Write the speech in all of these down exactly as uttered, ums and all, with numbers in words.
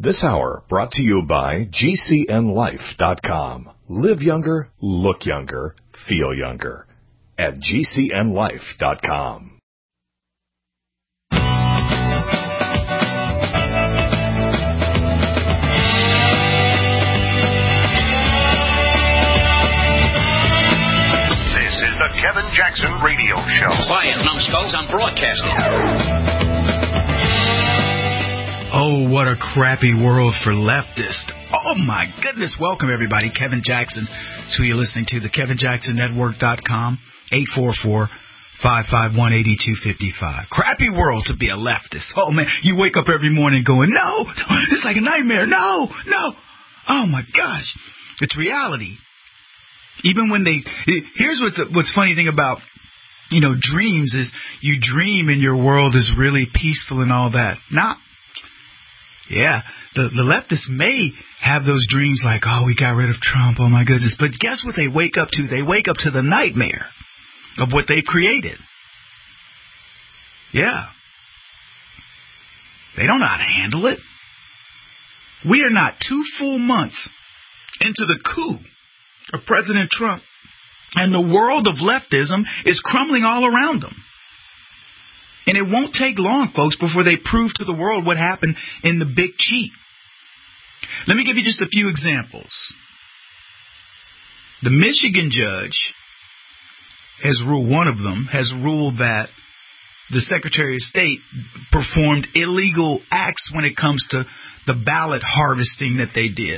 This hour brought to you by G C N life dot com. Live younger, look younger, feel younger at G C N life dot com. This is the Kevin Jackson Radio Show. Quiet, numbskulls, I'm broadcasting. Oh, what a crappy world for leftists. Oh, my goodness. Welcome, everybody. Kevin Jackson. That's who you're listening to. The Kevin Jackson Network dot com. eight four four, five five one, eight two five five. Crappy world to be a leftist. Oh, man. You wake up every morning going, no, it's like a nightmare. No, no. Oh, my gosh. It's reality. Even when they... Here's what's what's funny thing about, you know, dreams is you dream and your world is really peaceful and all that. Not... Yeah, the, the leftists may have those dreams like, oh, we got rid of Trump, oh my goodness. But guess what they wake up to? They wake up to the nightmare of what they've created. Yeah. They don't know how to handle it. We are not two full months into the coup of President Trump, and the world of leftism is crumbling all around them. And it won't take long, folks, before they prove to the world what happened in the big cheat. Let me give you just a few examples. The Michigan judge has ruled, one of them has ruled that the Secretary of State performed illegal acts when it comes to the ballot harvesting that they did.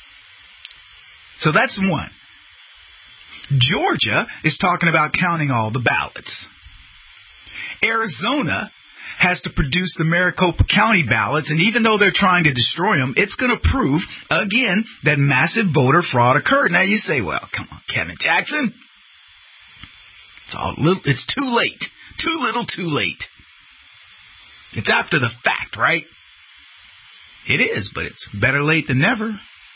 So that's one. Georgia is talking about counting all the ballots. Arizona has to produce the Maricopa County ballots, and even though they're trying to destroy them, it's going to prove, again, that massive voter fraud occurred. Now you say, well, come on, Kevin Jackson. It's all little, it's too late. Too little, too late. It's after the fact, right? It is, but it's better late than never.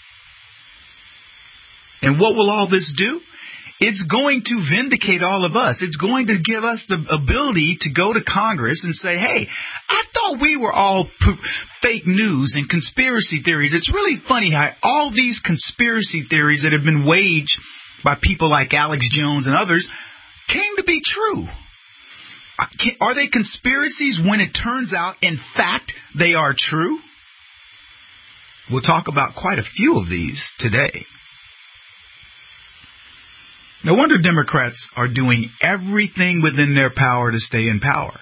And what will all this do? It's going to vindicate all of us. It's going to give us the ability to go to Congress and say, hey, I thought we were all p- fake news and conspiracy theories. It's really funny how all these conspiracy theories that have been waged by people like Alex Jones and others came to be true. Are they conspiracies when it turns out, in fact, they are true? We'll talk about quite a few of these today. No wonder Democrats are doing everything within their power to stay in power.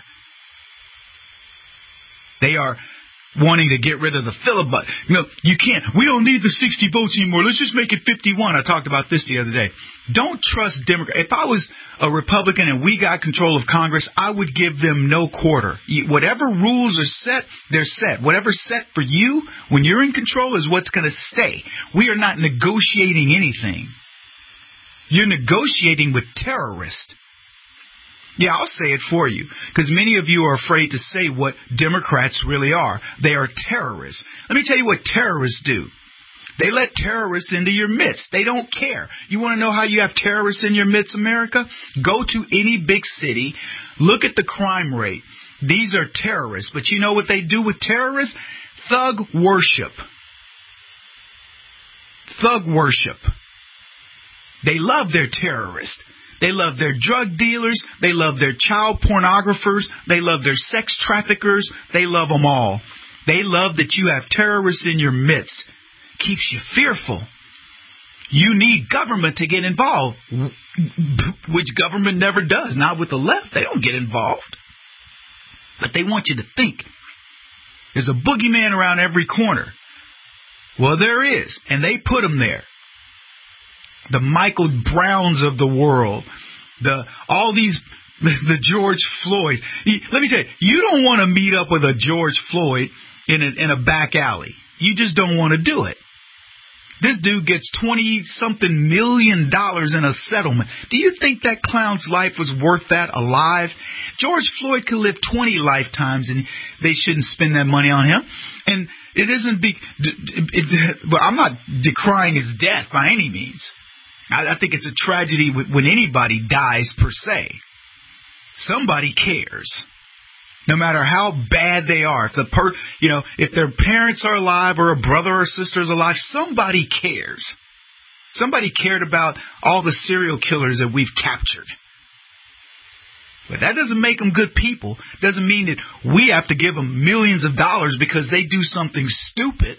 They are wanting to get rid of the filibuster. You know, you can't. We don't need the sixty votes anymore. Let's just make it fifty-one. I talked about this the other day. Don't trust Democrats. If I was a Republican and we got control of Congress, I would give them no quarter. Whatever rules are set, they're set. Whatever's set for you when you're in control is what's going to stay. We are not negotiating anything. You're negotiating with terrorists. Yeah, I'll say it for you, because many of you are afraid to say what Democrats really are. They are terrorists. Let me tell you what terrorists do. They let terrorists into your midst. They don't care. You want to know how you have terrorists in your midst, America? Go to any big city. Look at the crime rate. These are terrorists. But you know what they do with terrorists? Thug worship. Thug worship. They love their terrorists. They love their drug dealers. They love their child pornographers. They love their sex traffickers. They love them all. They love that you have terrorists in your midst. Keeps you fearful. You need government to get involved, which government never does. Not with the left. They don't get involved. But they want you to think. There's a boogeyman around every corner. Well, there is. And they put him there. The Michael Browns of the world, the all these, the, the George Floyd. Let me tell you, you don't want to meet up with a George Floyd in a, in a back alley. You just don't want to do it. This dude gets twenty-something million dollars in a settlement. Do you think that clown's life was worth that alive? George Floyd could live twenty lifetimes, and they shouldn't spend that money on him. And it isn't big. It, it, but I'm not decrying his death by any means. I, I think it's a tragedy when anybody dies per se. Somebody cares. No matter how bad they are, if the per, you know, if their parents are alive or a brother or sister is alive, somebody cares. Somebody cared about all the serial killers that we've captured. But that doesn't make them good people. Doesn't mean that we have to give them millions of dollars because they do something stupid.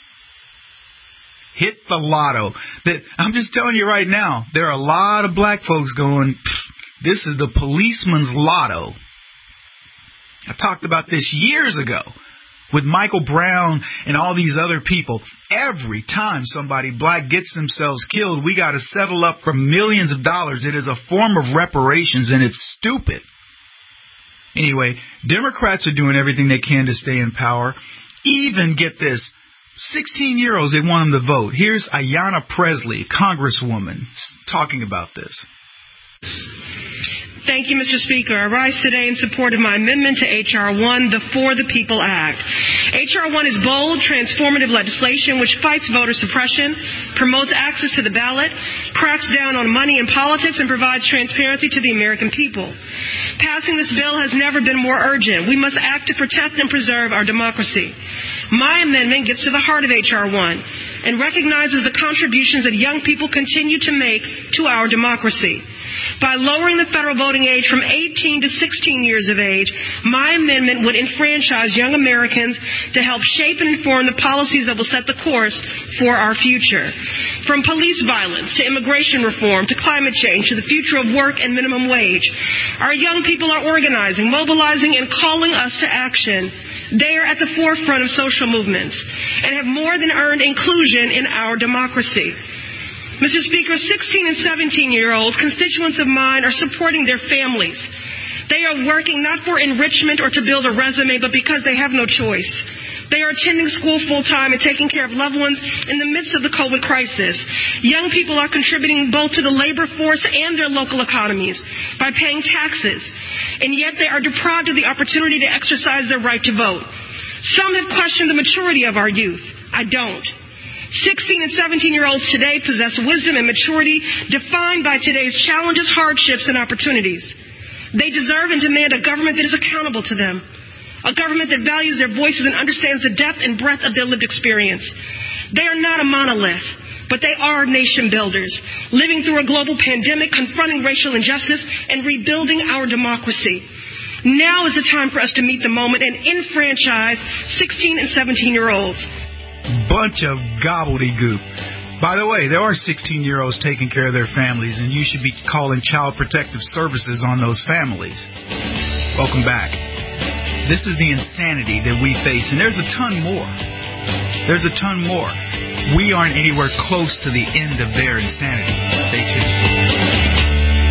Hit the lotto. That I'm just telling you right now, there are a lot of black folks going, this is the policeman's lotto. I talked about this years ago with Michael Brown and all these other people. Every time somebody black gets themselves killed, we got to settle up for millions of dollars. It is a form of reparations, and it's stupid. Anyway, Democrats are doing everything they can to stay in power. Even, get this, sixteen-year-olds, they want them to vote. Here's Ayanna Pressley, Congresswoman, talking about this. Thank you, Mister Speaker. I rise today in support of my amendment to H R one, the For the People Act. H R one is bold, transformative legislation which fights voter suppression, promotes access to the ballot, cracks down on money in politics, and provides transparency to the American people. Passing this bill has never been more urgent. We must act to protect and preserve our democracy. My amendment gets to the heart of H R one and recognizes the contributions that young people continue to make to our democracy. By lowering the federal voting age from eighteen to sixteen years of age, my amendment would enfranchise young Americans to help shape and inform the policies that will set the course for our future. From police violence to immigration reform to climate change to the future of work and minimum wage, our young people are organizing, mobilizing, and calling us to action. They are at the forefront of social movements and have more than earned inclusion in our democracy. Mister Speaker, sixteen and seventeen-year-olds, constituents of mine, are supporting their families. They are working not for enrichment or to build a resume, but because they have no choice. They are attending school full-time and taking care of loved ones in the midst of the COVID crisis. Young people are contributing both to the labor force and their local economies by paying taxes, and yet they are deprived of the opportunity to exercise their right to vote. Some have questioned the maturity of our youth. I don't. sixteen and seventeen-year-olds today possess wisdom and maturity defined by today's challenges, hardships, and opportunities. They deserve and demand a government that is accountable to them, a government that values their voices and understands the depth and breadth of their lived experience. They are not a monolith, but they are nation builders, living through a global pandemic, confronting racial injustice, and rebuilding our democracy. Now is the time for us to meet the moment and enfranchise sixteen and seventeen-year-olds. Bunch of gobbledygook. By the way, there are sixteen-year-olds taking care of their families, and you should be calling Child Protective Services on those families. Welcome back. This is the insanity that we face, and there's a ton more. There's a ton more. We aren't anywhere close to the end of their insanity. Stay tuned.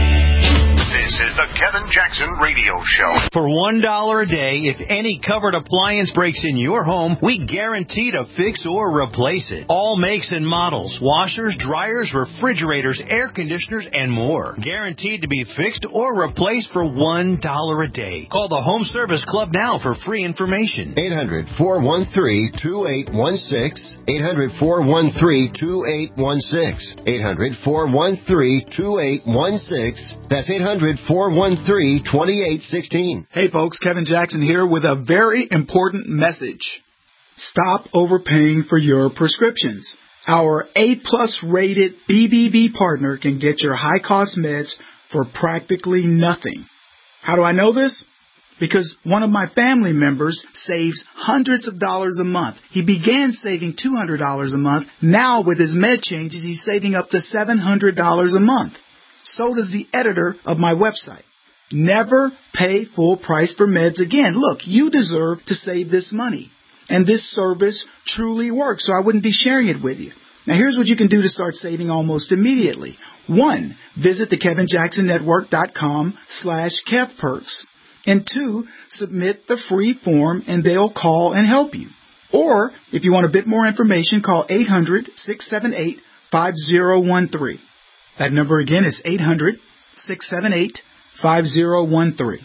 This is the Kevin Jackson Radio Show. For one dollar a day, if any covered appliance breaks in your home, we guarantee to fix or replace it. All makes and models, washers, dryers, refrigerators, air conditioners, and more. Guaranteed to be fixed or replaced for one dollar a day. Call the Home Service Club now for free information. eight hundred, four one three, two eight one six. eight hundred, four one three, two eight one six. eight hundred, four one three, two eight one six. That's eight hundred, four one three, two eight one six. Hey folks, Kevin Jackson here with a very important message. Stop overpaying for your prescriptions. Our A-plus rated B B B partner can get your high-cost meds for practically nothing. How do I know this? Because one of my family members saves hundreds of dollars a month. He began saving two hundred dollars a month. Now with his med changes, he's saving up to seven hundred dollars a month. So does the editor of my website. Never pay full price for meds again. Look, you deserve to save this money. And this service truly works, so I wouldn't be sharing it with you. Now, here's what you can do to start saving almost immediately. One, visit the Kevin Jackson Network dot com slash Kev Perks. And two, submit the free form and they'll call and help you. Or, if you want a bit more information, call eight hundred, six seven eight, five zero one three. That number again is eight hundred, six seven eight, five zero one three.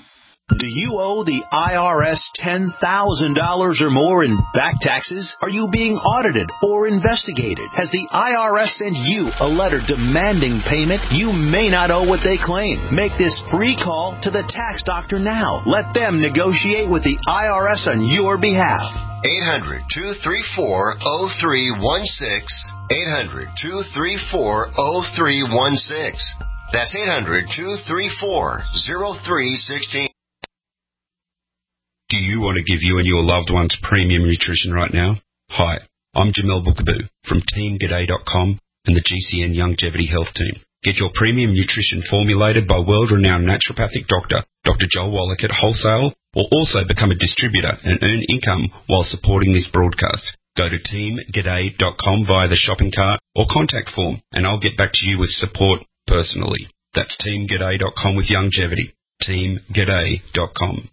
Do you owe the I R S ten thousand dollars or more in back taxes? Are you being audited or investigated? Has the I R S sent you a letter demanding payment? You may not owe what they claim. Make this free call to the tax doctor now. Let them negotiate with the I R S on your behalf. eight hundred, two three four, oh three one six. eight hundred, two three four, oh three one six. That's eight hundred, two three four, oh three one six. Do you want to give you and your loved ones premium nutrition right now? Hi, I'm Jamel Bookaboo from Team G'day dot com and the G C N Longevity Health Team. Get your premium nutrition formulated by world-renowned naturopathic doctor, Doctor Joel Wallach at wholesale, or also become a distributor and earn income while supporting this broadcast. Go to Team G'day dot com via the shopping cart or contact form, and I'll get back to you with support personally. That's Team G'day dot com with longevity. Team G'day dot com.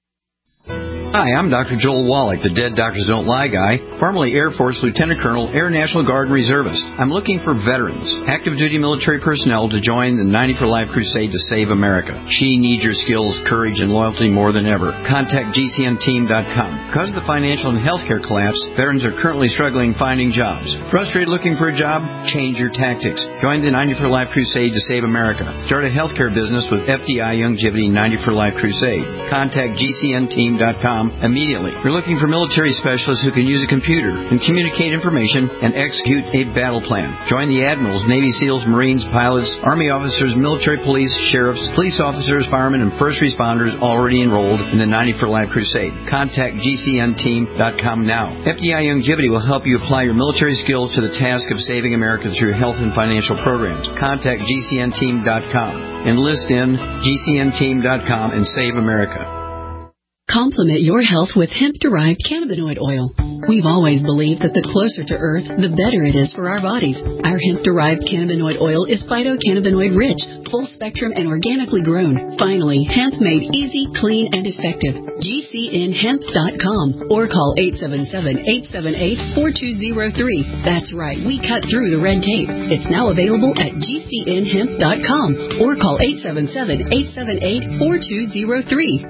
Hi, I'm Doctor Joel Wallach, the Dead Doctors Don't Lie guy, formerly Air Force Lieutenant Colonel, Air National Guard and Reservist. I'm looking for veterans, active duty military personnel to join the ninety for Life crusade to save America. She needs your skills, courage, and loyalty more than ever. Contact G C N team dot com. Because of the financial and healthcare collapse, veterans are currently struggling finding jobs. Frustrated looking for a job? Change your tactics. Join the ninety for Life crusade to save America. Start a healthcare business with F D I Longevity ninety for Life crusade. Contact G C N team dot com immediately. We're looking for military specialists who can use a computer and communicate information and execute a battle plan. Join the admirals, Navy SEALs, Marines, pilots, Army officers, military police, sheriffs, police officers, firemen, and first responders already enrolled in the ninety for Life crusade. Contact G C N team dot com now. F D I Longevity will help you apply your military skills to the task of saving America through health and financial programs. Contact G C N team dot com. Enlist in G C N team dot com and save America. Complement your health with hemp-derived cannabinoid oil. We've always believed that the closer to Earth, the better it is for our bodies. Our hemp-derived cannabinoid oil is phytocannabinoid-rich, full-spectrum, and organically grown. Finally, hemp made easy, clean, and effective. G C N hemp dot com or call eight seven seven, eight seven eight, four two zero three. That's right, we cut through the red tape. It's now available at G C N hemp dot com or call eight seven seven, eight seven eight, four two zero three.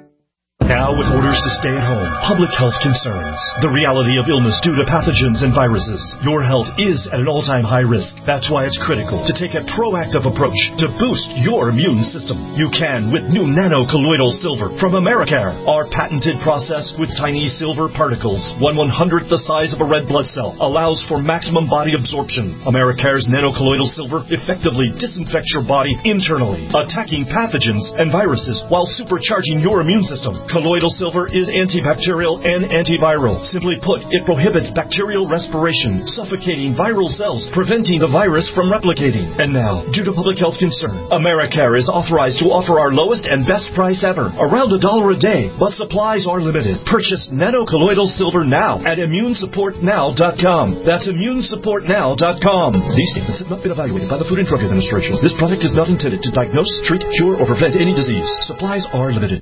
Now, with orders to stay at home, public health concerns, the reality of illness due to pathogens and viruses, your health is at an all-time high risk. That's why it's critical to take a proactive approach to boost your immune system. You can with new nano-colloidal silver from Americare. Our patented process with tiny silver particles, one one-hundredth the size of a red blood cell, allows for maximum body absorption. Americare's nano-colloidal silver effectively disinfects your body internally, attacking pathogens and viruses while supercharging your immune system. Colloidal silver is antibacterial and antiviral. Simply put, it prohibits bacterial respiration, suffocating viral cells, preventing the virus from replicating. And now, due to public health concern, Americare is authorized to offer our lowest and best price ever, around a dollar a day, but supplies are limited. Purchase nano-colloidal silver now at immune support now dot com. That's immune support now dot com. These statements have not been evaluated by the Food and Drug Administration. This product is not intended to diagnose, treat, cure, or prevent any disease. Supplies are limited.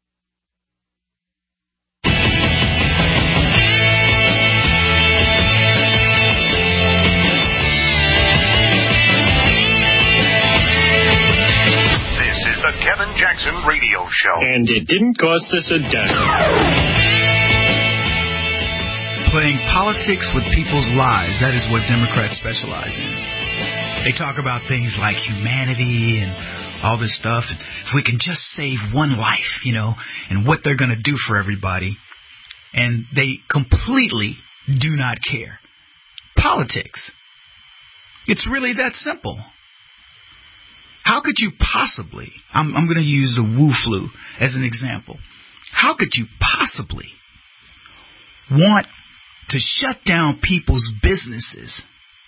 Kevin Jackson Radio Show. And it didn't cost us a dime. Playing politics with people's lives, that is what Democrats specialize in. They talk about things like humanity and all this stuff. And if we can just save one life, you know, and what they're going to do for everybody. And they completely do not care. Politics. It's really that simple. How could you possibly, I'm, I'm going to use the Wu flu as an example. How could you possibly want to shut down people's businesses,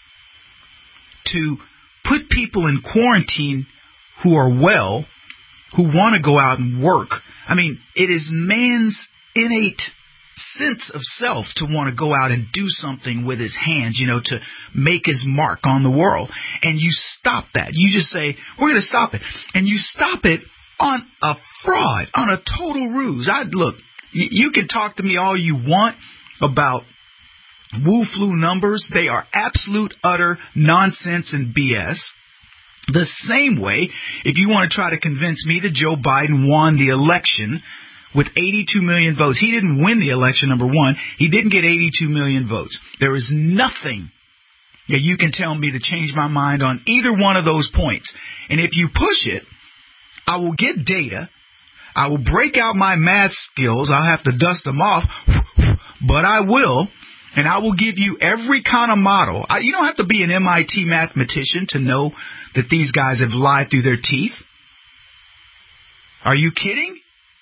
to put people in quarantine who are well, who want to go out and work? I mean, it is man's innate sense of self to want to go out and do something with his hands, you know, to make his mark on the world. And you stop that. You just say, we're going to stop it. And you stop it on a fraud, on a total ruse. I look, you, you can talk to me all you want about Wu flu numbers. They are absolute, utter nonsense and B S. The same way, if you want to try to convince me that Joe Biden won the election with eighty-two million votes. He didn't win the election, number one. He didn't get eighty-two million votes. There is nothing that you can tell me to change my mind on either one of those points. And if you push it, I will get data. I will break out my math skills. I'll have to dust them off, but I will. And I will give you every kind of model. I, you don't have to be an M I T mathematician to know that these guys have lied through their teeth. Are you kidding?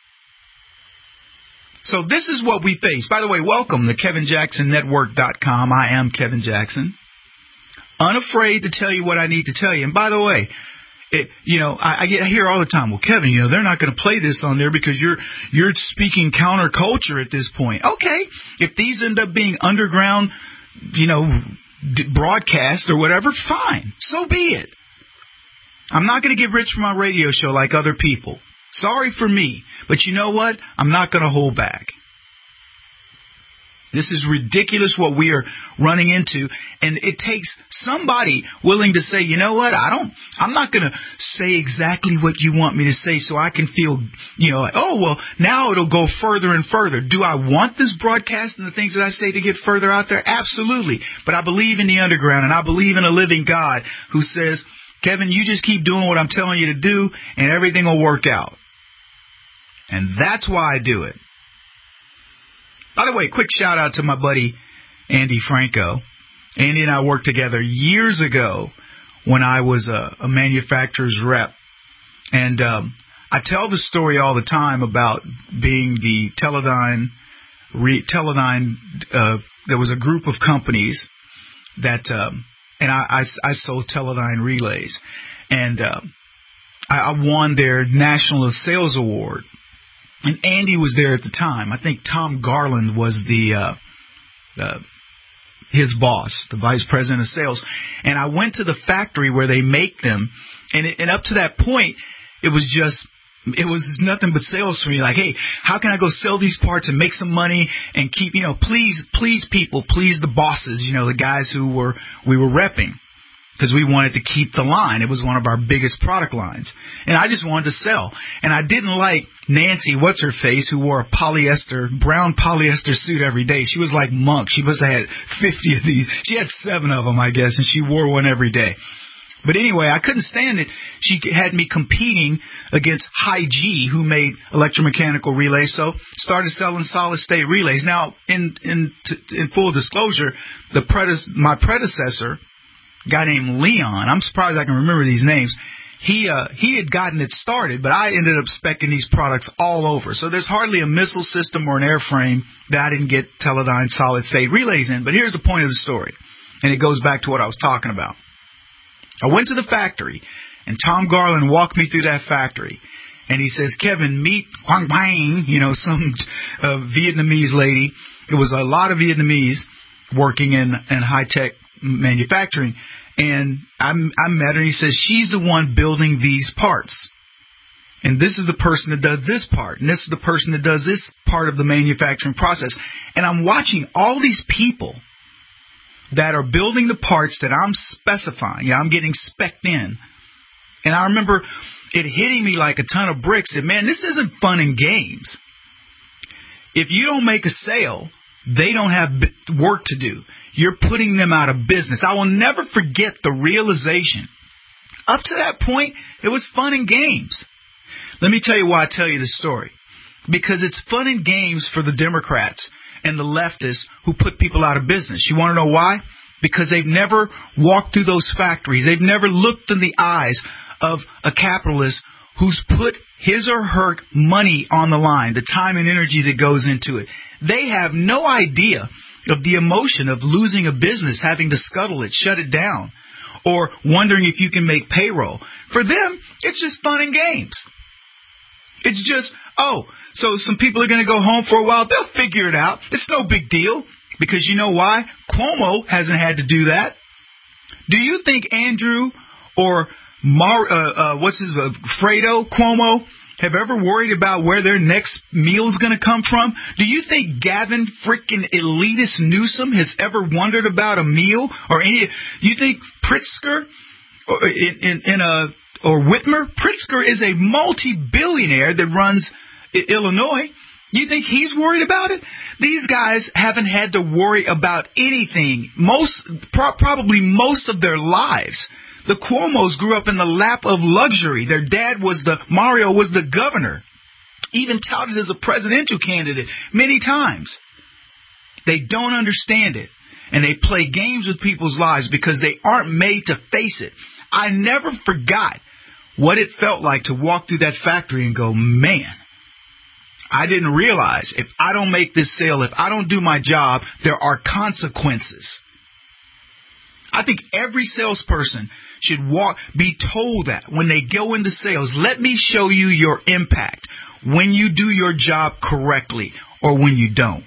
So this is what we face. By the way, welcome to Kevin Jackson Network dot com. I am Kevin Jackson. Unafraid to tell you what I need to tell you. And by the way, it, you know, I, I get I hear all the time, well, Kevin, you know, they're not going to play this on there because you're you're speaking counterculture at this point. Okay, if these end up being underground, you know, d- broadcast or whatever, fine. So be it. I'm not going to get rich from my radio show like other people. Sorry for me. But you know what? I'm not going to hold back. This is ridiculous what we are running into. And it takes somebody willing to say, you know what? I don't, I'm not going to say exactly what you want me to say so I can feel, you know, like, oh, well, now it'll go further and further. Do I want this broadcast and the things that I say to get further out there? Absolutely. But I believe in the underground, and I believe in a living God who says, Kevin, you just keep doing what I'm telling you to do and everything will work out. And that's why I do it. By the way, quick shout out to my buddy Andy Franco. Andy and I worked together years ago when I was a, a manufacturer's rep. And um, I tell the story all the time about being the Teledyne, re, Teledyne uh, there was a group of companies that, um, and I, I, I sold Teledyne relays. And uh, I, I won their National Sales Award. And Andy was there at the time. I think Tom Garland was the uh, uh, his boss, the vice president of sales. And I went to the factory where they make them. And, it, and up to that point, it was just, it was nothing but sales for me. Like, hey, how can I go sell these parts and make some money and keep, you know, please, please people, please the bosses, you know, the guys who were, we were repping. Because we wanted to keep the line. It was one of our biggest product lines. And I just wanted to sell. And I didn't like Nancy, what's-her-face, who wore a polyester, brown polyester suit every day. She was like Monk. She must have had fifty of these. She had seven of them, I guess, and she wore one every day. But anyway, I couldn't stand it. She had me competing against High G, who made electromechanical relays, so started selling solid-state relays. Now, in in, t- in full disclosure, the prede- my predecessor, a guy named Leon, I'm surprised I can remember these names, he uh, he had gotten it started, but I ended up speccing these products all over. So there's hardly a missile system or an airframe that I didn't get Teledyne solid-state relays in. But here's the point of the story, and it goes back to what I was talking about. I went to the factory, and Tom Garland walked me through that factory. And he says, Kevin, meet Quang Bang, you know, some uh, Vietnamese lady. It was a lot of Vietnamese working in, in high-tech manufacturing. And I, I met her, and he says, she's the one building these parts. And this is the person that does this part. And this is the person that does this part of the manufacturing process. And I'm watching all these people that are building the parts that I'm specifying. Yeah, I'm getting specced in. And I remember it hitting me like a ton of bricks that, man, this isn't fun and games. If you don't make a sale, they don't have work to do. You're putting them out of business. I will never forget the realization. Up to that point, it was fun and games. Let me tell you why I tell you this story. Because it's fun and games for the Democrats and the leftists who put people out of business. You want to know why? Because they've never walked through those factories. They've never looked in the eyes of a capitalist who's put his or her money on the line, the time and energy that goes into it. They have no idea of the emotion of losing a business, having to scuttle it, shut it down, or wondering if you can make payroll. For them, it's just fun and games. It's just, oh, so some people are going to go home for a while. They'll figure it out. It's no big deal. Because you know why? Cuomo hasn't had to do that. Do you think Andrew or Mar, uh, uh, what's his, uh, Fredo Cuomo have ever worried about where their next meal is going to come from? Do you think Gavin freaking elitist Newsom has ever wondered about a meal or any? You think Pritzker in, in, in a, or Whitmer. Pritzker is a multi-billionaire that runs I- Illinois. You think he's worried about it? These guys haven't had to worry about anything, most pro- probably most of their lives. The Cuomos grew up in the lap of luxury. Their dad was the, Mario was the governor, even touted as a presidential candidate many times. They don't understand it, and they play games with people's lives because they aren't made to face it. I never forgot what it felt like to walk through that factory and go, man, I didn't realize if I don't make this sale, if I don't do my job, there are consequences. I think every salesperson should walk, be told that when they go into sales. Let me show you your impact when you do your job correctly or when you don't.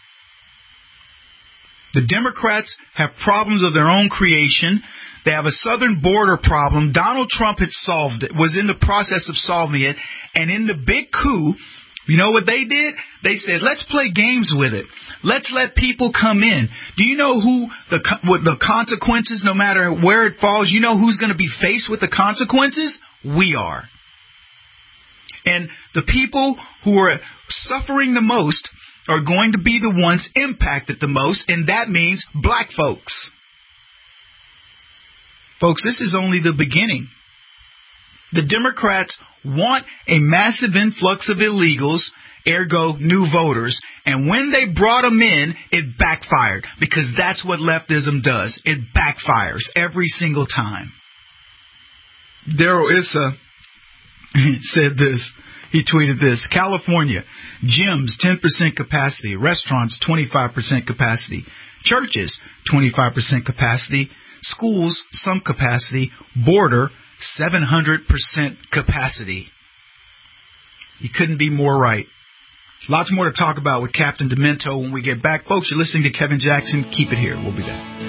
The Democrats have problems of their own creation. They have a southern border problem. Donald Trump had solved it, was in the process of solving it. And in the big coup, you know what they did? They said, let's play games with it. Let's let people come in. Do you know who the what the consequences, no matter where it falls, you know who's going to be faced with the consequences? We are. And the people who are suffering the most are going to be the ones impacted the most, and that means black folks. Folks, this is only the beginning. The Democrats want a massive influx of illegals, ergo new voters, and when they brought them in, it backfired, because that's what leftism does. It backfires every single time. Daryl Issa said this. He tweeted this: California, gyms ten percent capacity, restaurants twenty-five percent capacity, churches twenty-five percent capacity, schools some capacity, border seven hundred percent capacity. He couldn't be more right. Lots more to talk about with Captain Demento when we get back. Folks, you're listening to Kevin Jackson. Keep it here. We'll be back.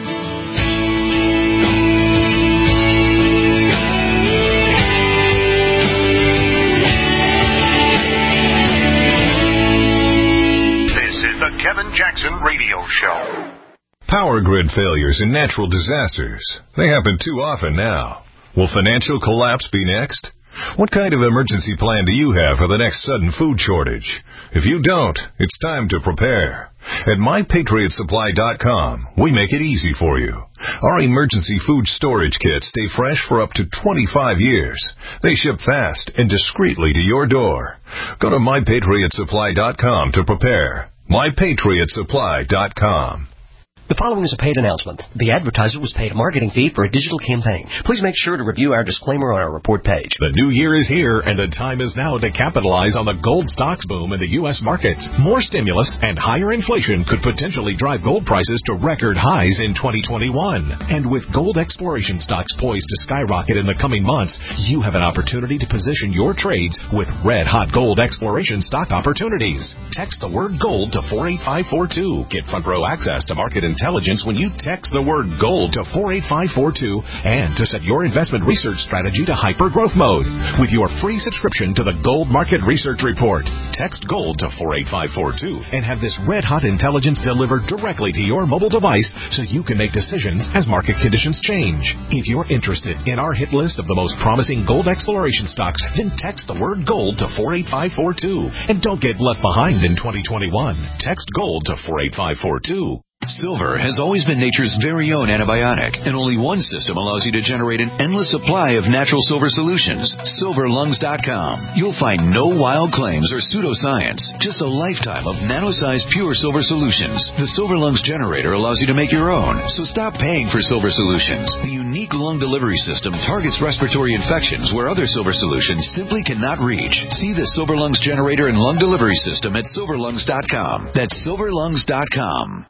The Kevin Jackson Radio Show. Power grid failures and natural disasters. They happen too often now. Will financial collapse be next? What kind of emergency plan do you have for the next sudden food shortage? If you don't, it's time to prepare. At my patriot supply dot com, we make it easy for you. Our emergency food storage kits stay fresh for up to twenty-five years. They ship fast and discreetly to your door. Go to my patriot supply dot com to prepare. my patriot supply dot com. The following is a paid announcement. The advertiser was paid a marketing fee for a digital campaign. Please make sure to review our disclaimer on our report page. The new year is here, and the time is now to capitalize on the gold stocks boom in the U S markets. More stimulus and higher inflation could potentially drive gold prices to record highs in twenty twenty-one. And with gold exploration stocks poised to skyrocket in the coming months, you have an opportunity to position your trades with red-hot gold exploration stock opportunities. Text the word GOLD to four eight five four two. Get front-row access to market intelligence when you text the word GOLD to four eight five four two, and to set your investment research strategy to hyper-growth mode with your free subscription to the Gold Market Research Report. Text GOLD to four eight five four two and have this red-hot intelligence delivered directly to your mobile device so you can make decisions as market conditions change. If you're interested in our hit list of the most promising gold exploration stocks, then text the word GOLD to four eight five four two. And don't get left behind in twenty twenty-one. Text GOLD to four eight five four two. Silver has always been nature's very own antibiotic, and only one system allows you to generate an endless supply of natural silver solutions. silver lungs dot com. You'll find no wild claims or pseudoscience, just a lifetime of nano-sized pure silver solutions. The Silver Lungs generator allows you to make your own, so stop paying for silver solutions. The unique lung delivery system targets respiratory infections where other silver solutions simply cannot reach. See the Silver Lungs generator and lung delivery system at silver lungs dot com. That's silver lungs dot com.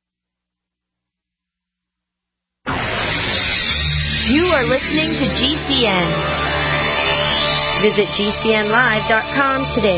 You are listening to G C N. Visit G C N live dot com today.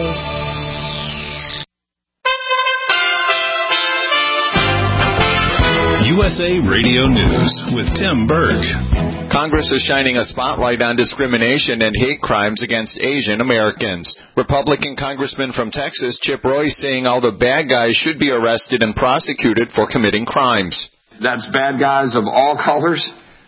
U S A Radio News with Tim Berg. Congress is shining a spotlight on discrimination and hate crimes against Asian Americans. Republican Congressman from Texas, Chip Roy, saying all the bad guys should be arrested and prosecuted for committing crimes. That's bad guys of all colors.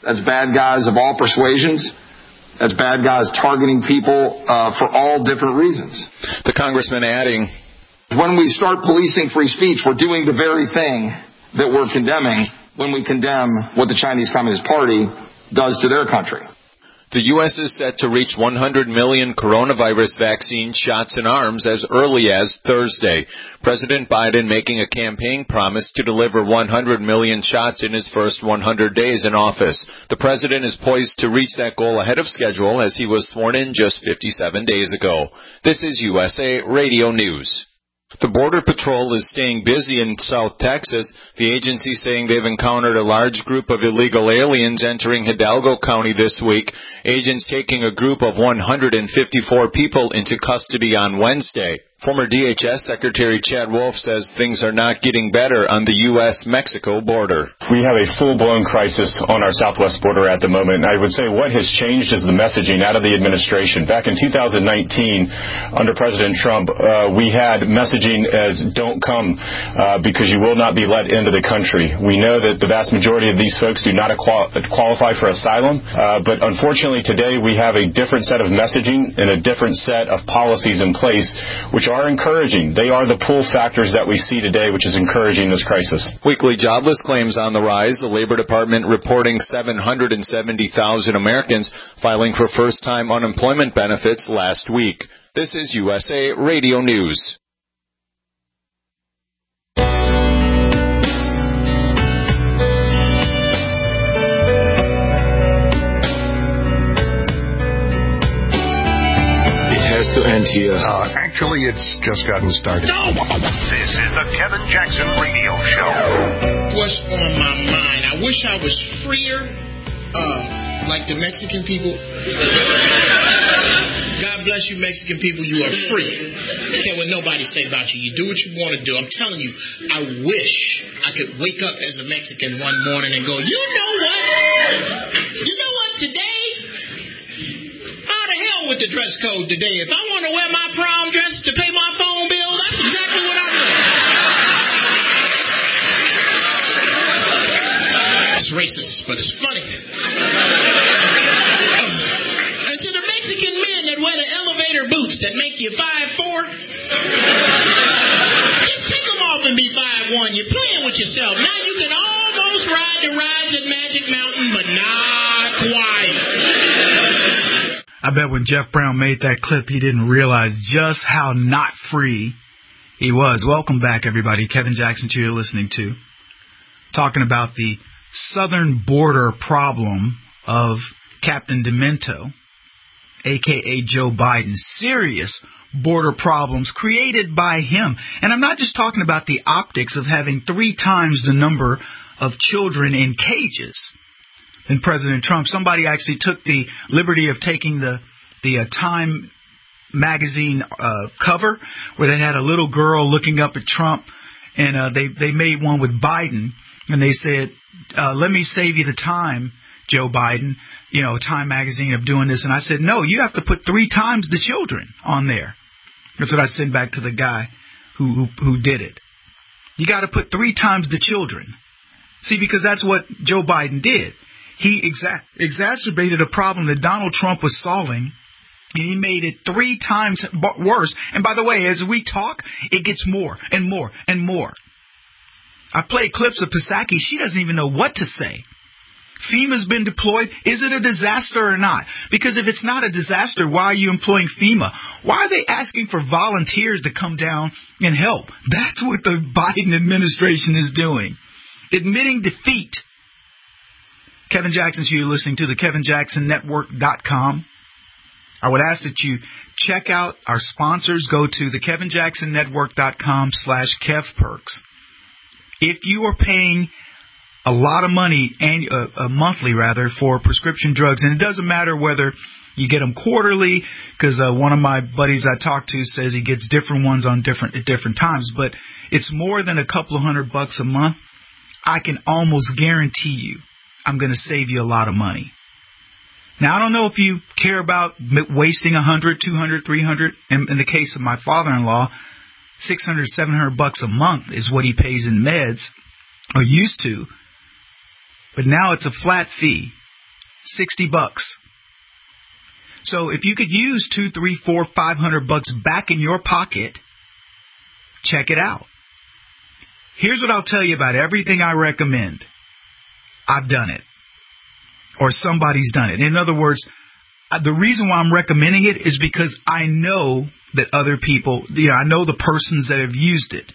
That's bad guys of all persuasions. That's bad guys targeting people uh, for all different reasons. The congressman adding, when we start policing free speech, we're doing the very thing that we're condemning when we condemn what the Chinese Communist Party does to their country. The U S is set to reach one hundred million coronavirus vaccine shots in arms as early as Thursday. President Biden making a campaign promise to deliver one hundred million shots in his first one hundred days in office. The president is poised to reach that goal ahead of schedule as he was sworn in just fifty-seven days ago. This is U S A Radio News. The Border Patrol is staying busy in South Texas, the agency saying they've encountered a large group of illegal aliens entering Hidalgo County this week. Agents taking a group of one hundred fifty-four people into custody on Wednesday. Former D H S Secretary Chad Wolf says things are not getting better on the U S Mexico border. We have a full-blown crisis on our southwest border at the moment. I would say what has changed is the messaging out of the administration. Back in two thousand nineteen, under President Trump, uh, we had messaging as don't come uh, because you will not be let into the country. We know that the vast majority of these folks do not qual- qualify for asylum, uh, but unfortunately today we have a different set of messaging and a different set of policies in place, which are encouraging. They are the pull factors that we see today, which is encouraging this crisis. Weekly jobless claims on the rise. The Labor Department reporting seven hundred seventy thousand Americans filing for first-time unemployment benefits last week. This is U S A Radio News. Has to end here. Uh, actually, it's just gotten started. This is the Kevin Jackson Radio Show. What's on my mind? I wish I was freer, uh, like the Mexican people. God bless you, Mexican people. You are free. Care what nobody say about you. You do what you want to do. I'm telling you, I wish I could wake up as a Mexican one morning and go, you know what? You know what? Today, with the dress code today. If I want to wear my prom dress to pay my phone bill, that's exactly what I'm doing. It's racist, but it's funny. Um, and to the Mexican men that wear the elevator boots that make you five four, just take them off and be five one. You're playing with yourself. Now you can almost ride the rides at Magic Mountain, but not quite. I bet when Jeff Brown made that clip, he didn't realize just how not free he was. Welcome back, everybody. Kevin Jackson, you're listening to. Talking about the southern border problem of Captain Demento, a k a. Joe Biden. Serious border problems created by him. And I'm not just talking about the optics of having three times the number of children in cages than President Trump. Somebody actually took the liberty of taking the the uh, Time magazine uh, cover where they had a little girl looking up at Trump, and uh, they they made one with Biden, and they said, uh, "Let me save you the time, Joe Biden." You know, Time magazine of doing this, and I said, "No, you have to put three times the children on there." That's what I sent back to the guy who who, who did it. You got to put three times the children. See, because that's what Joe Biden did. He exa- exacerbated a problem that Donald Trump was solving, and he made it three times worse. And by the way, as we talk, it gets more and more and more. I played clips of Psaki. She doesn't even know what to say. FEMA's been deployed. Is it a disaster or not? Because if it's not a disaster, why are you employing FEMA? Why are they asking for volunteers to come down and help? That's what the Biden administration is doing. Admitting defeat. Kevin Jackson, so you're listening to the Kevin Jackson Network dot com. I would ask that you check out our sponsors. Go to the Kevin Jackson Network dot com slash Kev Perks. If you are paying a lot of money, and uh, uh, monthly rather, for prescription drugs, and it doesn't matter whether you get them quarterly, because uh, one of my buddies I talked to says he gets different ones on different at different times, but it's more than a couple of hundred bucks a month. I can almost guarantee you I'm going to save you a lot of money. Now, I don't know if you care about wasting one hundred, two hundred, three hundred. In, in the case of my father-in-law, six hundred, seven hundred bucks a month is what he pays in meds, or used to. But now it's a flat fee. sixty bucks. So if you could use two, three, four, five hundred bucks back in your pocket, check it out. Here's what I'll tell you about everything I recommend. I've done it. Or somebody's done it. In other words, the reason why I'm recommending it is because I know that other people, you know, I know the persons that have used it.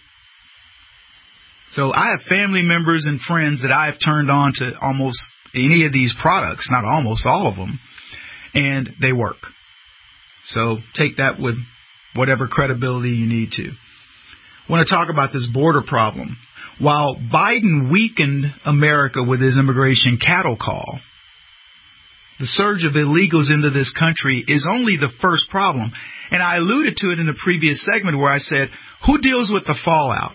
So I have family members and friends that I have turned on to almost any of these products, not almost all of them, and they work. So take that with whatever credibility you need to. I want to talk about this border problem. While Biden weakened America with his immigration cattle call, the surge of illegals into this country is only the first problem. And I alluded to it in the previous segment where I said, who deals with the fallout?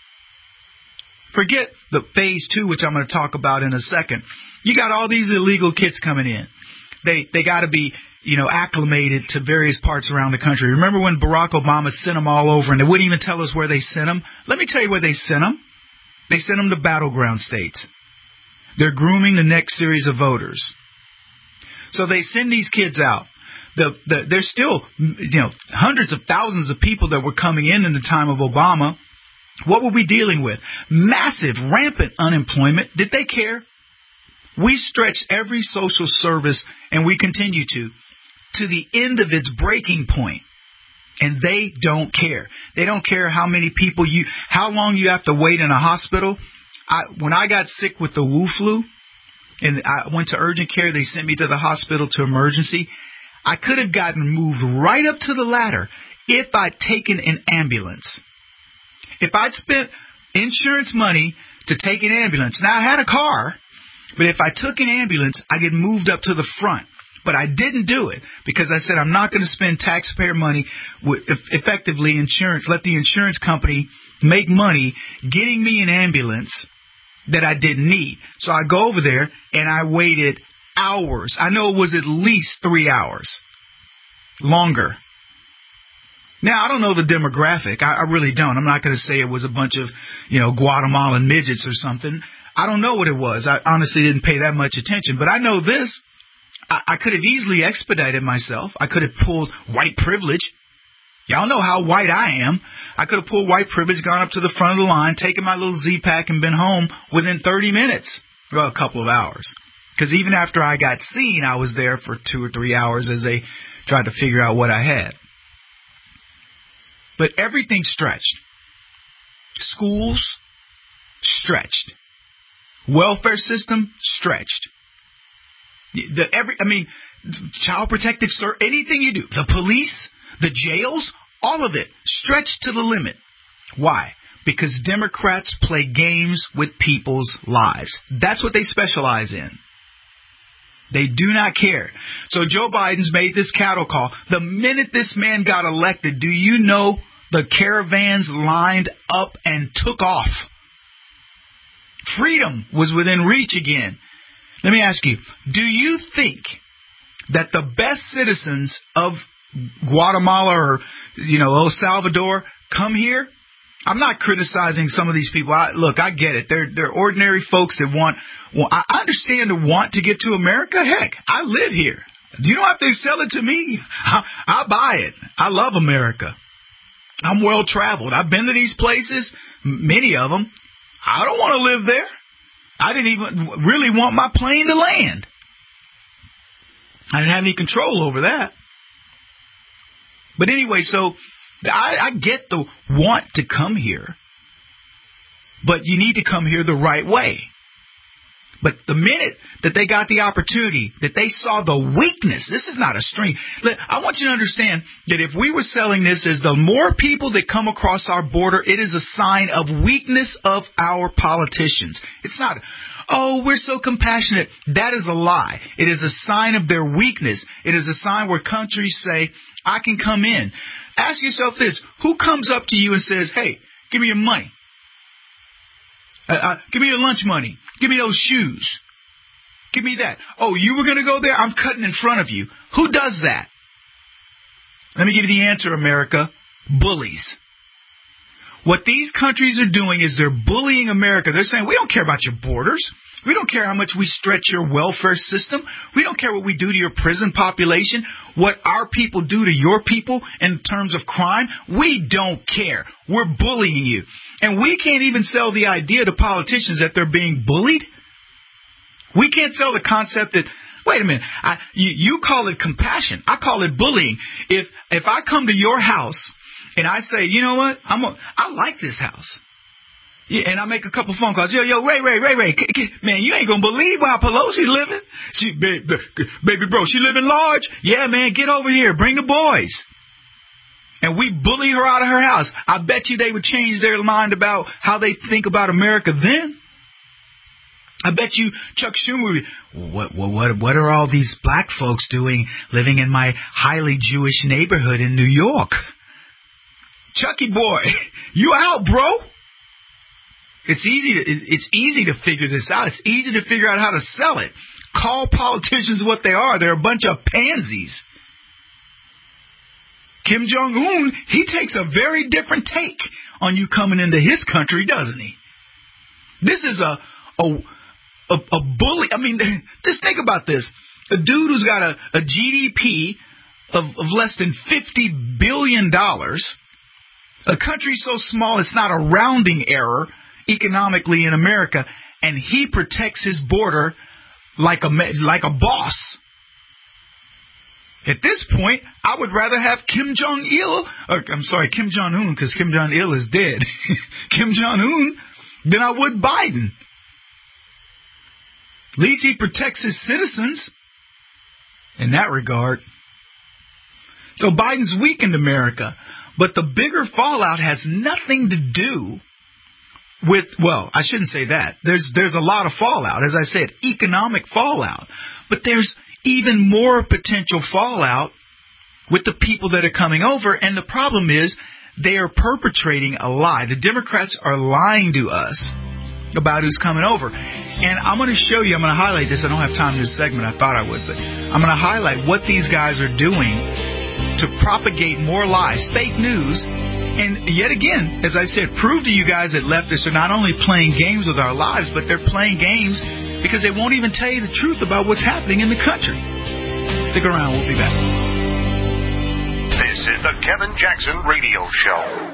Forget the phase two, which I'm going to talk about in a second. You got all these illegal kids coming in. They they got to be, you know, acclimated to various parts around the country. Remember when Barack Obama sent them all over and they wouldn't even tell us where they sent them? Let me tell you where they sent them. They sent them to battleground states. They're grooming the next series of voters. So they send these kids out. The, the, there's still, you know, hundreds of thousands of people that were coming in in the time of Obama. What were we dealing with? Massive, rampant unemployment. Did they care? We stretched every social service, and we continue to, to the end of its breaking point. And they don't care. They don't care how many people you, how long you have to wait in a hospital. I, when I got sick with the Wu flu, and I went to urgent care, they sent me to the hospital to emergency. I could have gotten moved right up to the ladder if I'd taken an ambulance. If I'd spent insurance money to take an ambulance. Now, I had a car, but if I took an ambulance, I get moved up to the front. But I didn't do it because I said I'm not going to spend taxpayer money with effectively insurance. Let the insurance company make money getting me an ambulance that I didn't need. So I go over there and I waited hours. I know it was at least three hours. Longer. Now, I don't know the demographic. I, I really don't. I'm not going to say it was a bunch of, you know, Guatemalan midgets or something. I don't know what it was. I honestly didn't pay that much attention. But I know this. I, I could have easily expedited myself. I could have pulled white privilege. Y'all know how white I am. I could have pulled white privilege, gone up to the front of the line, taken my little Z-Pack and been home within thirty minutes. Well, a couple of hours. Because even after I got seen, I was there for two or three hours as they tried to figure out what I had. But everything stretched. Schools, stretched. Welfare system, stretched. The every, I mean, child protective service, anything you do, the police, the jails, all of it stretched to the limit. Why? Because Democrats play games with people's lives. That's what they specialize in. They do not care. So Joe Biden's made this cattle call. The minute this man got elected, do you know the caravans lined up and took off? Freedom was within reach again. Let me ask you, do you think that the best citizens of Guatemala or, you know, El Salvador come here? I'm not criticizing some of these people. I, look, I get it. They're they're ordinary folks that want. Well, I understand the want to get to America. Heck, I live here. You don't have to sell it to me. I, I buy it. I love America. I'm well traveled. I've been to these places, many of them. I don't want to live there. I didn't even really want my plane to land. I didn't have any control over that. But anyway, so I, I get the want to come here, but you need to come here the right way. But the minute that they got the opportunity, that they saw the weakness, this is not a strength. I want you to understand that if we were selling this as the more people that come across our border, it is a sign of weakness of our politicians. It's not, oh, we're so compassionate. That is a lie. It is a sign of their weakness. It is a sign where countries say, I can come in. Ask yourself this. Who comes up to you and says, hey, give me your money. Uh, uh, give me your lunch money. Give me those shoes. Give me that. Oh, you were going to go there? I'm cutting in front of you. Who does that? Let me give you the answer, America. Bullies. What these countries are doing is they're bullying America. They're saying, we don't care about your borders. We don't care how much we stretch your welfare system. We don't care what we do to your prison population, what our people do to your people in terms of crime. We don't care. We're bullying you. And we can't even sell the idea to politicians that they're being bullied. We can't sell the concept that, wait a minute, I, you, you call it compassion. I call it bullying. If if I come to your house and I say, you know what, I'm a, I like this house. Yeah, and I make a couple phone calls. Yo, yo, Ray, Ray, Ray, Ray. Man, you ain't going to believe how Pelosi's living. She, baby, baby, bro, she living large. Yeah, man, get over here. Bring the boys. And we bully her out of her house. I bet you they would change their mind about how they think about America then. I bet you Chuck Schumer would be, what, what, what are all these black folks doing living in my highly Jewish neighborhood in New York? Chucky boy, you out, bro. It's easy to, it's easy to figure this out. It's easy to figure out how to sell it. Call politicians what they are. They're a bunch of pansies. Kim Jong-un, he takes a very different take on you coming into his country, doesn't he? This is a a a, a bully. I mean, just think about this. A dude who's got a, a G D P of, of less than fifty billion dollars, a country so small it's not a rounding error economically in America, and he protects his border like a like a boss. At this point, I would rather have Kim Jong-il, or I'm sorry, Kim Jong-un, because Kim Jong-il is dead, Kim Jong-un, than I would Biden. At least he protects his citizens in that regard. So Biden's weakened America, but the bigger fallout has nothing to do with, well, I shouldn't say that. There's there's a lot of fallout, as I said, economic fallout. But there's even more potential fallout with the people that are coming over. And the problem is they are perpetrating a lie. The Democrats are lying to us about who's coming over. And I'm going to show you, I'm going to highlight this. I don't have time in this segment. I thought I would. But I'm going to highlight what these guys are doing to propagate more lies, fake news. And yet again, as I said, prove to you guys that leftists are not only playing games with our lives, but they're playing games because they won't even tell you the truth about what's happening in the country. Stick around. We'll be back. This is the Kevin Jackson Radio Show.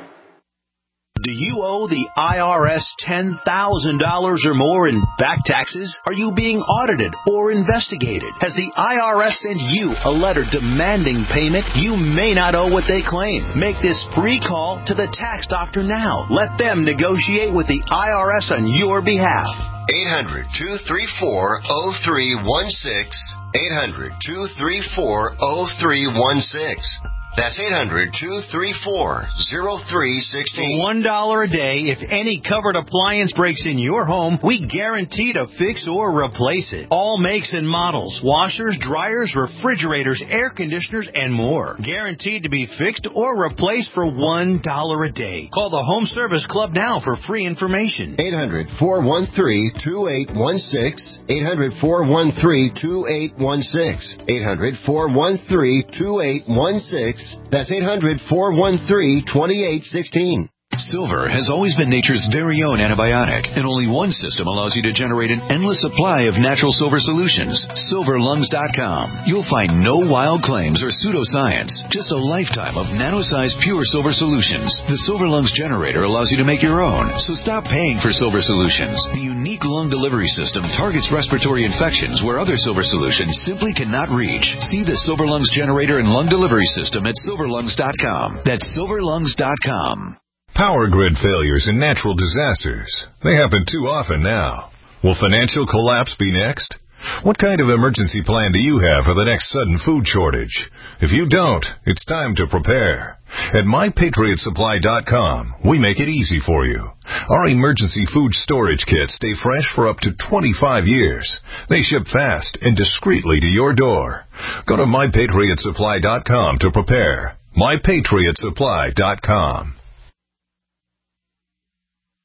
Do you owe the I R S ten thousand dollars or more in back taxes? Are you being audited or investigated? Has the I R S sent you a letter demanding payment? You may not owe what they claim. Make this free call to the tax doctor now. Let them negotiate with the I R S on your behalf. eight hundred, two three four, oh three one six. eight hundred, two three four, oh three one six. That's eight hundred, two three four, oh three one six. For one dollar a day, if any covered appliance breaks in your home, we guarantee to fix or replace it. All makes and models, washers, dryers, refrigerators, air conditioners, and more. Guaranteed to be fixed or replaced for one dollar a day. Call the Home Service Club now for free information. eight hundred, four one three, two eight one six. eight hundred, four one three, two eight one six. eight hundred, four one three, two eight one six. That's eight hundred, four one three, two eight one six. Silver has always been nature's very own antibiotic, and only one system allows you to generate an endless supply of natural silver solutions. silver lungs dot com. You'll find no wild claims or pseudoscience, just a lifetime of nano-sized pure silver solutions. The Silver Lungs generator allows you to make your own, so stop paying for silver solutions. The unique lung delivery system targets respiratory infections where other silver solutions simply cannot reach. See the Silver Lungs generator and lung delivery system at silver lungs dot com. That's silver lungs dot com. Power grid failures and natural disasters. They happen too often now. Will financial collapse be next? What kind of emergency plan do you have for the next sudden food shortage? If you don't, it's time to prepare. At my patriot supply dot com, we make it easy for you. Our emergency food storage kits stay fresh for up to twenty-five years. They ship fast and discreetly to your door. Go to my patriot supply dot com to prepare. my patriot supply dot com.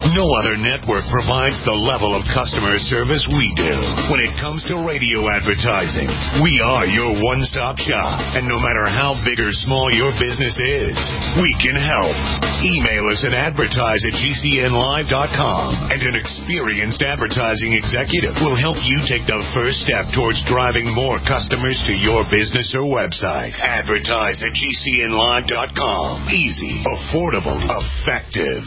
No other network provides the level of customer service we do. When it comes to radio advertising, we are your one-stop shop. And no matter how big or small your business is, we can help. Email us at advertise at G C N live dot com, and an experienced advertising executive will help you take the first step towards driving more customers to your business or website. Advertise at G C N live dot com. Easy, affordable, effective.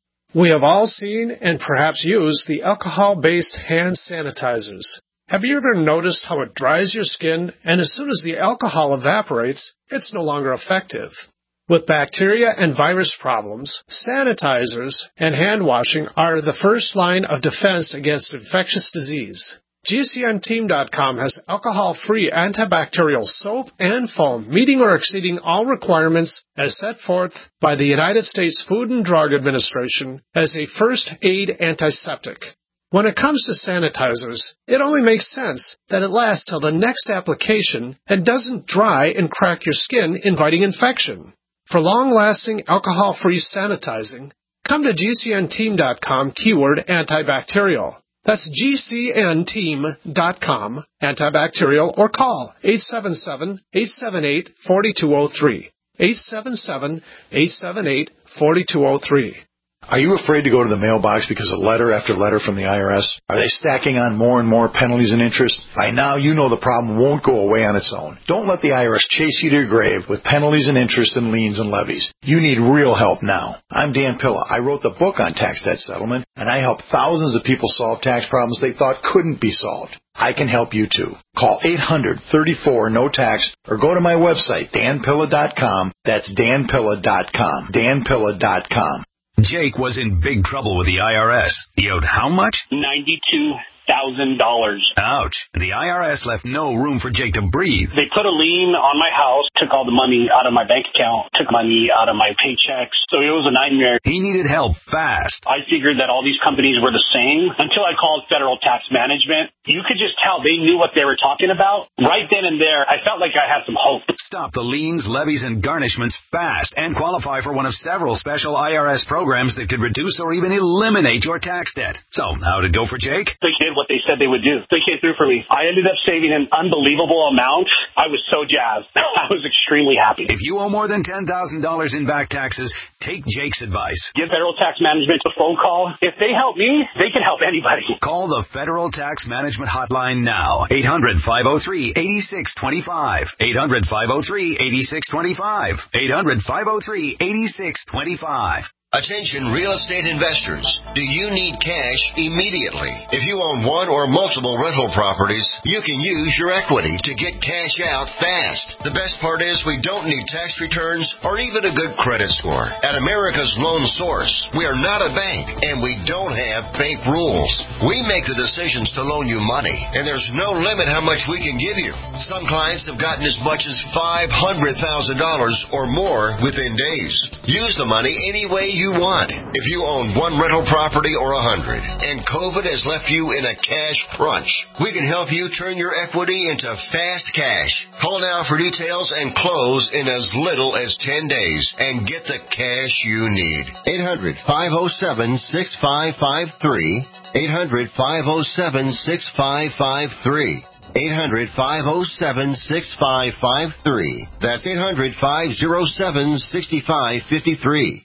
We have all seen and perhaps used the alcohol-based hand sanitizers. Have you ever noticed how it dries your skin, and as soon as the alcohol evaporates, it's no longer effective? With bacteria and virus problems, sanitizers and hand washing are the first line of defense against infectious disease. G C N team dot com has alcohol-free antibacterial soap and foam, meeting or exceeding all requirements as set forth by the United States Food and Drug Administration as a first aid antiseptic. When it comes to sanitizers, it only makes sense that it lasts till the next application and doesn't dry and crack your skin, inviting infection. For long-lasting alcohol-free sanitizing, come to G C N team dot com keyword antibacterial. That's G C N team dot com, antibacterial, or call eight seven seven, eight seven eight, four two zero three, eight seven seven, eight seven eight, four two zero three. Are you afraid to go to the mailbox because of letter after letter from the I R S? Are they stacking on more and more penalties and interest? By now, you know the problem won't go away on its own. Don't let the I R S chase you to your grave with penalties and interest and liens and levies. You need real help now. I'm Dan Pilla. I wrote the book on tax debt settlement, and I help thousands of people solve tax problems they thought couldn't be solved. I can help you too. Call eight hundred, thirty-four, no tax or go to my website, dan pilla dot com. That's dan pilla dot com. dan pilla dot com. Jake was in big trouble with the I R S. He owed how much? ninety-two thousand dollars. Ouch. The I R S left no room for Jake to breathe. They put a lien on my house, took all the money out of my bank account, took money out of my paychecks. So it was a nightmare. He needed help fast. I figured that all these companies were the same until I called Federal Tax Management. You could just tell they knew what they were talking about. Right then and there, I felt like I had some hope. Stop the liens, levies, and garnishments fast and qualify for one of several special I R S programs that could reduce or even eliminate your tax debt. So, how'd it go for Jake? They did what they said they would do. They came through for me. I ended up saving an unbelievable amount. I was so jazzed. I was extremely happy. If you owe more than ten thousand dollars in back taxes, take Jake's advice. Give Federal Tax Management a phone call. If they help me, they can help anybody. Call the Federal Tax Management Hotline now. eight hundred, five oh three, eight six two five. eight hundred, five oh three, eight six two five. eight hundred, five oh three, eight six two five. Attention real estate investors. Do you need cash immediately? If you own one or multiple rental properties, you can use your equity to get cash out fast. The best part is we don't need tax returns or even a good credit score. At America's Loan Source, we are not a bank and we don't have bank rules. We make the decisions to loan you money, and there's no limit how much we can give you. Some clients have gotten as much as five hundred thousand dollars or more within days. Use the money any way you you want. If you own one rental property or a hundred, and COVID has left you in a cash crunch, we can help you turn your equity into fast cash. Call now for details and close in as little as ten days and get the cash you need. eight hundred, five oh seven, six five five three. eight hundred, five oh seven, six five five three. eight hundred, five oh seven, six five five three. That's eight hundred, five oh seven, six five five three.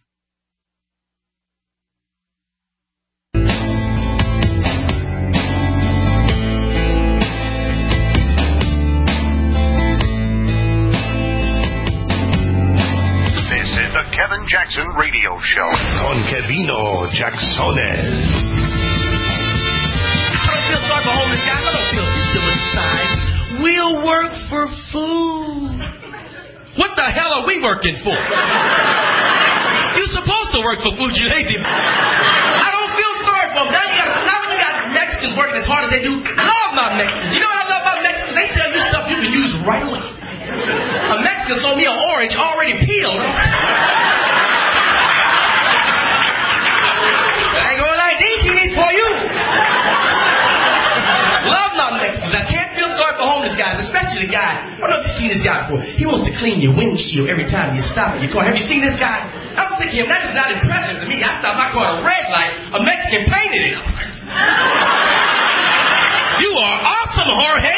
Kevin Jackson Radio Show. Con Kevino Jacksones. I don't feel sorry for homeless guys. I don't feel suicide. We'll work for food. What the hell are we working for? You're supposed to work for food, you lazy. I don't feel sorry for them. Now, you got, now when you got Mexicans working as hard as they do, love my Mexicans. You know what I love about Mexicans? They sell you stuff you can use right away. A Mexican sold me an orange already peeled. I ain't gonna lie, these he needs for you. Love my Mexicans. I can't feel sorry for homeless guys, especially the guy. I don't know if you've seen this guy before. He wants to clean your windshield every time you stop at your car. Have you seen this guy? I've sick of him. That is not impressive to me. I stopped my car at a red light. A Mexican painted it. You are awesome, Jorge.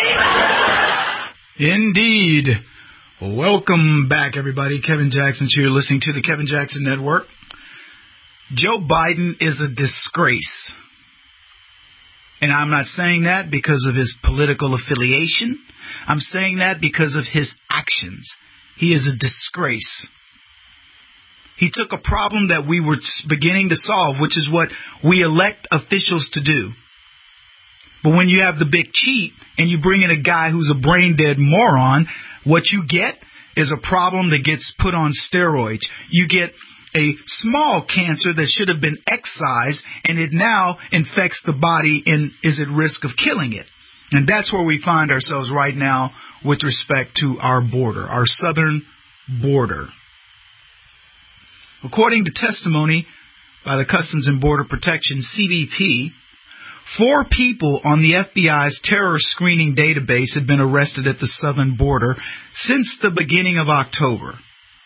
Indeed. Welcome back, everybody. Kevin Jackson's here, listening to the Kevin Jackson Network. Joe Biden is a disgrace. And I'm not saying that because of his political affiliation. I'm saying that because of his actions. He is a disgrace. He took a problem that we were beginning to solve, which is what we elect officials to do. But when you have the big cheat and you bring in a guy who's a brain-dead moron, what you get is a problem that gets put on steroids. You get a small cancer that should have been excised, and it now infects the body and is at risk of killing it. And that's where we find ourselves right now with respect to our border, our southern border. According to testimony by the Customs and Border Protection, C B P, four people on the F B I's terror screening database have been arrested at the southern border since the beginning of October.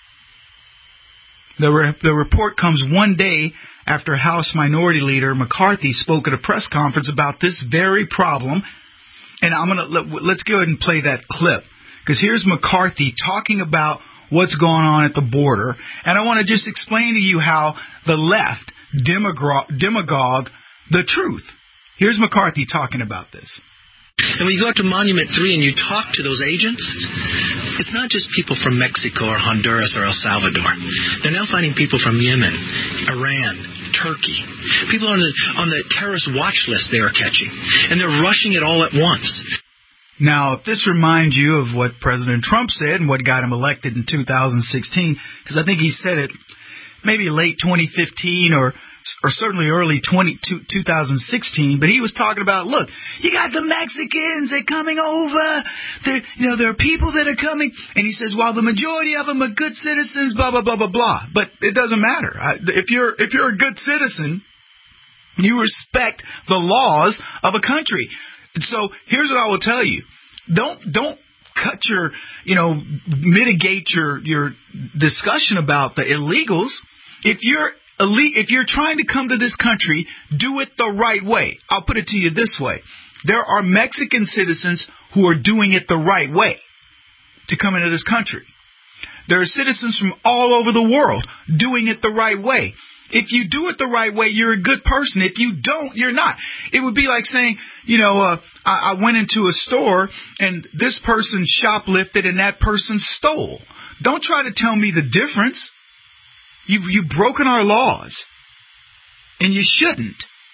The, re- the report comes one day after House Minority Leader McCarthy spoke at a press conference about this very problem. And I'm gonna let, let's go ahead and play that clip, because here's McCarthy talking about what's going on at the border. And I want to just explain to you how the left demagogue, demagogue the truth. Here's McCarthy talking about this. And when you go up to Monument three and you talk to those agents, it's not just people from Mexico or Honduras or El Salvador. They're now finding people from Yemen, Iran, Turkey. People on the on the terrorist watch list they are catching. And they're rushing it all at once. Now, if this reminds you of what President Trump said and what got him elected in two thousand sixteen, because I think he said it maybe late twenty fifteen or or certainly early twenty, two thousand sixteen, but he was talking about, look, you got the Mexicans, they're coming over, they're, you know, there are people that are coming, and he says, while the majority of them are good citizens, blah, blah, blah, blah, blah, but it doesn't matter. I, if you're, if you're a good citizen, you respect the laws of a country. And so here's what I will tell you. Don't, don't cut your, you know, mitigate your, your discussion about the illegals. If you're If you're trying to come to this country, do it the right way. I'll put it to you this way. There are Mexican citizens who are doing it the right way to come into this country. There are citizens from all over the world doing it the right way. If you do it the right way, you're a good person. If you don't, you're not. It would be like saying, you know, uh, I, I went into a store and this person shoplifted and that person stole. Don't try to tell me the difference. You've, you've broken our laws, and you shouldn't.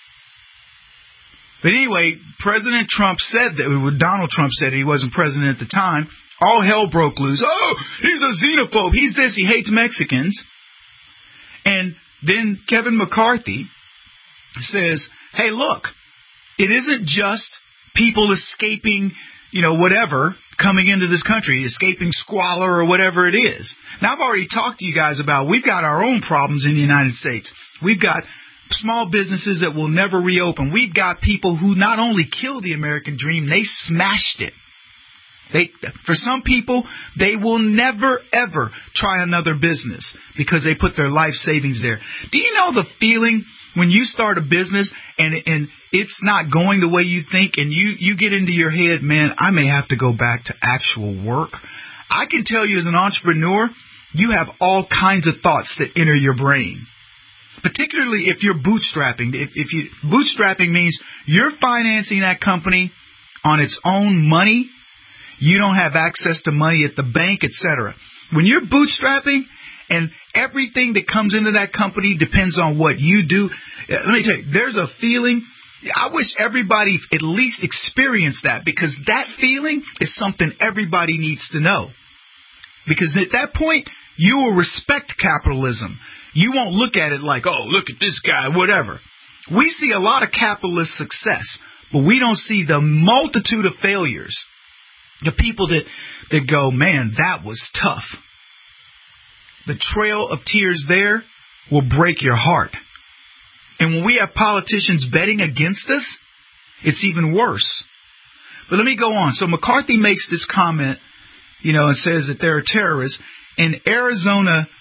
But anyway, President Trump said that, Donald Trump said he wasn't president at the time, all hell broke loose. Oh, he's a xenophobe, he's this, he hates Mexicans. And then Kevin McCarthy says, hey, look, it isn't just people escaping, you know, whatever, coming into this country, escaping squalor or whatever it is. Now, I've already talked to you guys about we've got our own problems in the United States. We've got small businesses that will never reopen. We've got people who not only killed the American dream, they smashed it. They, for some people, they will never, ever try another business because they put their life savings there. Do you know the feeling when you start a business and and it's not going the way you think and you, you get into your head, man, I may have to go back to actual work? I can tell you as an entrepreneur, you have all kinds of thoughts that enter your brain. Particularly if you're bootstrapping. If, if you bootstrapping means you're financing that company on its own money. You don't have access to money at the bank, et cetera. When you're bootstrapping and everything that comes into that company depends on what you do, let me tell you, there's a feeling. I wish everybody at least experienced that, because that feeling is something everybody needs to know. Because at that point, you will respect capitalism. You won't look at it like, oh, look at this guy, whatever. We see a lot of capitalist success, but we don't see the multitude of failures. The people that, that go, man, that was tough. The trail of tears there will break your heart. And when we have politicians betting against us, it's even worse. But let me go on. So McCarthy makes this comment, you know, and says that there are terrorists. And Arizona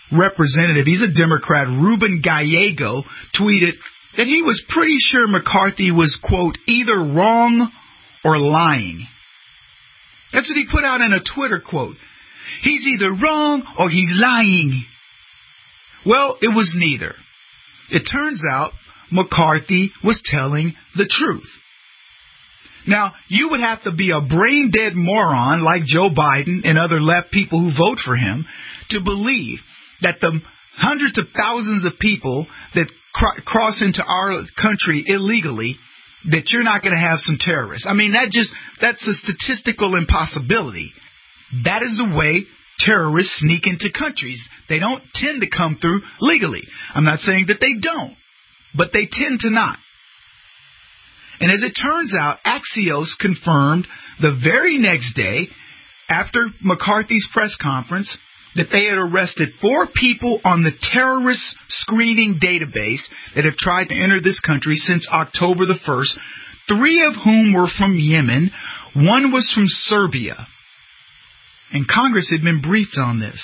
representative, he's a Democrat, Ruben Gallego, tweeted that he was pretty sure McCarthy was, quote, either wrong or lying. That's what he put out in a Twitter quote. He's either wrong or he's lying. Well, it was neither. It turns out McCarthy was telling the truth. Now, you would have to be a brain-dead moron like Joe Biden and other left people who vote for him to believe that the hundreds of thousands of people that cr- cross into our country illegally, that you're not going to have some terrorists. I mean, that just that's a statistical impossibility. That is the way terrorists sneak into countries. They don't tend to come through legally. I'm not saying that they don't, but they tend to not. And as it turns out, Axios confirmed the very next day, after McCarthy's press conference, that they had arrested four people on the terrorist screening database that have tried to enter this country since October the first, three of whom were from Yemen, one was from Serbia. And Congress had been briefed on this.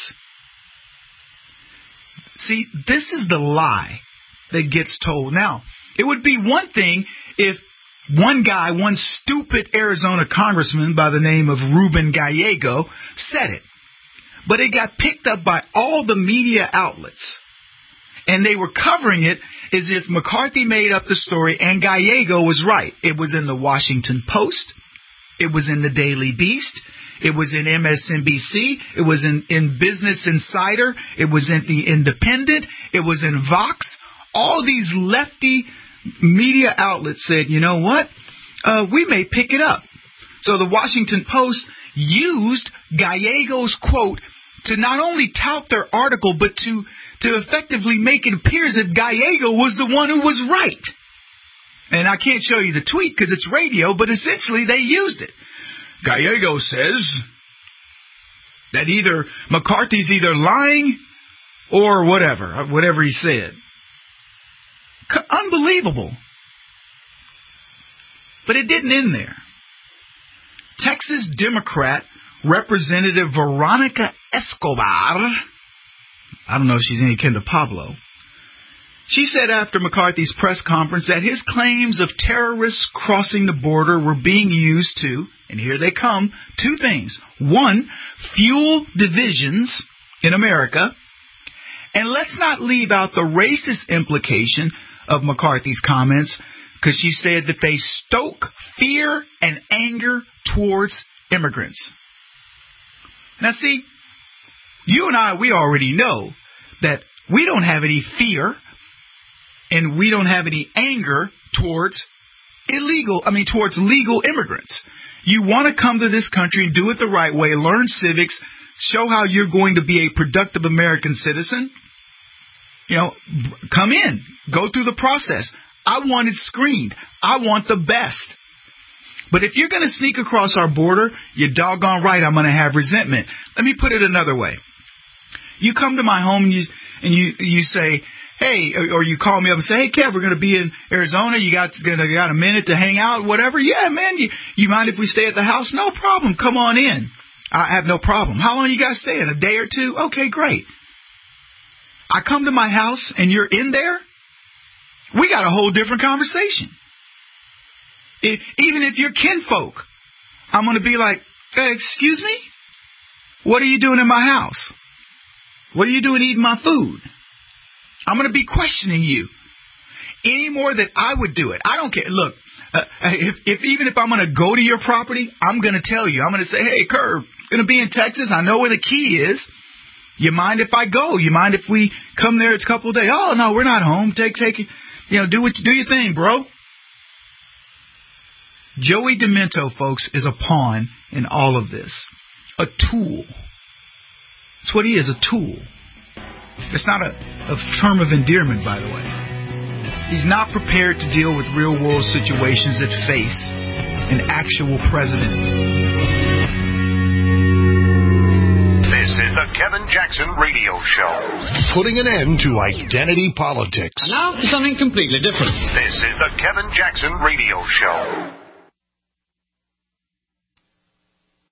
See, this is the lie that gets told. Now, it would be one thing if one guy, one stupid Arizona congressman by the name of Ruben Gallego said it. But it got picked up by all the media outlets. And they were covering it as if McCarthy made up the story and Gallego was right. It was in the Washington Post. It was in the Daily Beast. It was in M S N B C. It was in, in Business Insider. It was in the Independent. It was in Vox. All these lefty media outlets said, you know what? Uh, we may pick it up. So the Washington Post used Gallego's quote to not only tout their article, but to, to effectively make it appear as if Gallego was the one who was right. And I can't show you the tweet because it's radio, but essentially they used it. Gallego says that either McCarthy's either lying or whatever, whatever he said. C- unbelievable. But it didn't end there. Texas Democrat Representative Veronica Escobar, I don't know if she's any kin to Pablo, she said after McCarthy's press conference that his claims of terrorists crossing the border were being used to, and here they come, two things. One, fuel divisions in America, and let's not leave out the racist implication of McCarthy's comments, because she said that they stoke fear and anger towards immigrants. Now, see, you and I, we already know that we don't have any fear and we don't have any anger towards illegal, I mean, towards legal immigrants. You want to come to this country and do it the right way, learn civics, show how you're going to be a productive American citizen. You know, come in, go through the process. I want it screened. I want the best. But if you're going to sneak across our border, you're doggone right I'm going to have resentment. Let me put it another way. You come to my home and you and you, you say, hey, or, or you call me up and say, hey, Kev, we're going to be in Arizona. You got you got a minute to hang out, whatever? Yeah, man, you, you mind if we stay at the house? No problem. Come on in. I have no problem. How long you guys staying? A day or two? Okay, great. I come to my house and you're in there? We got a whole different conversation. If, even if you're kinfolk, I'm going to be like, hey, excuse me? What are you doing in my house? What are you doing eating my food? I'm going to be questioning you any more than I would do it. I don't care. Look, uh, if, if even if I'm going to go to your property, I'm going to tell you. I'm going to say, hey, Curb, going to be in Texas. I know where the key is. You mind if I go? You mind if we come there? It's a couple of days. Oh, no, we're not home. Take, take, you know, do what, do your thing, bro. Joey Demento, folks, is a pawn in all of this. A tool. That's what he is, a tool. It's not a, a term of endearment, by the way. He's not prepared to deal with real-world situations that face an actual president. This is the Kevin Jackson Radio Show. Putting an end to identity politics. And now for something completely different. This is the Kevin Jackson Radio Show.